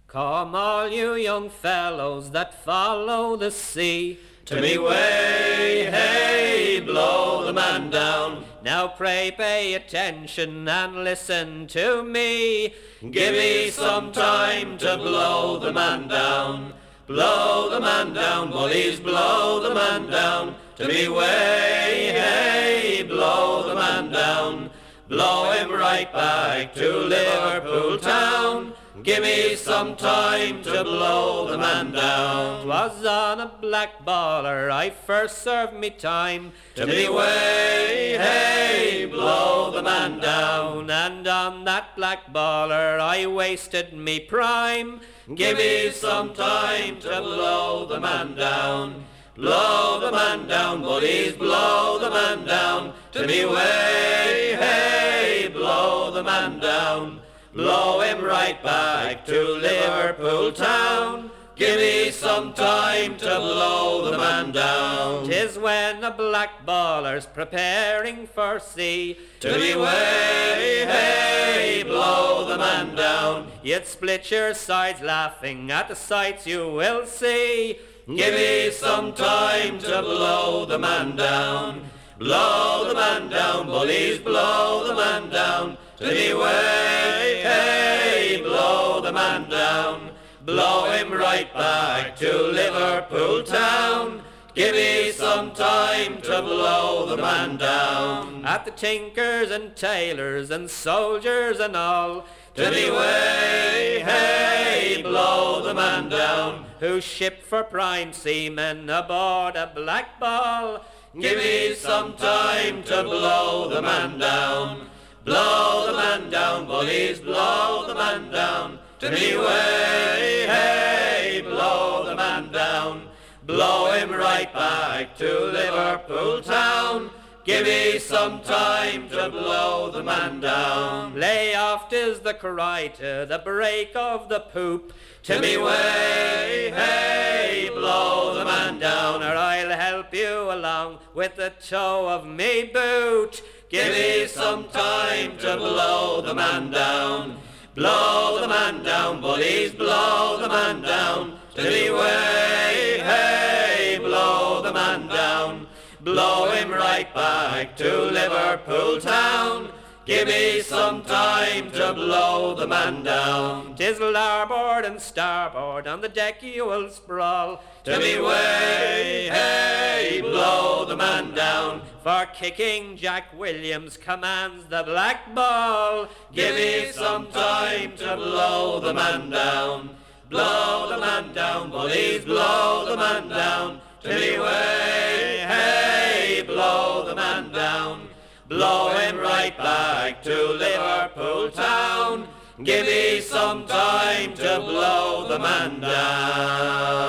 Come all you young fellows that follow the sea, to me way, hey, blow the man down. Now pray pay attention and listen to me. Give me some time to blow the man down. Blow the man down, bullies, blow the man down. To me way, hey, blow the man down. Blow him right back to Liverpool town. Give me some time to blow the man down. 'Twas on a black baller I first served me time. To me way, hey, blow the man down. And on that black baller I wasted me prime. Give me some time to blow the man down. Blow the man down, bullies, blow the man down. To me way, hey, blow the man down. Blow him right back to Liverpool town. Give me some time to blow the man down. 'Tis when a black baller's preparing for sea. To me way, hey, blow the man down. You'd split your sides laughing at the sights you will see. Give me some time to blow the man down. Blow the man down, bullies, blow the man down. To me way, hey, blow the man down. Blow him right back to Liverpool town. Give me some time to blow the man down. At the tinkers and tailors and soldiers and all. To me way, hey, blow the man down. Who ship for prime seamen aboard a black ball. Give me some time to blow the man down. Blow the man down, bullies, blow the man down. To me way, hey, blow the man down. Blow him right back to Liverpool town. Give me some time to blow the man down. Lay off 'tis the cry to the break of the poop. To me way, hey, blow the man down. Or I'll help you along with the toe of me boot. Give me some time to blow the man down. Blow the man down, bullies, blow the man down. To me way, hey, blow the man down. Blow him right back to Liverpool town. Give me some time to blow the man down. 'Tis larboard and starboard on the deck you will sprawl. To me way, hey, blow the man down. For kicking Jack Williams commands the black ball. Give me some time to blow the man down. Blow the man down, bullies, blow the man down. To me way, hey, blow the man down. Blow him right back to Liverpool town. Give me some time to blow the man down.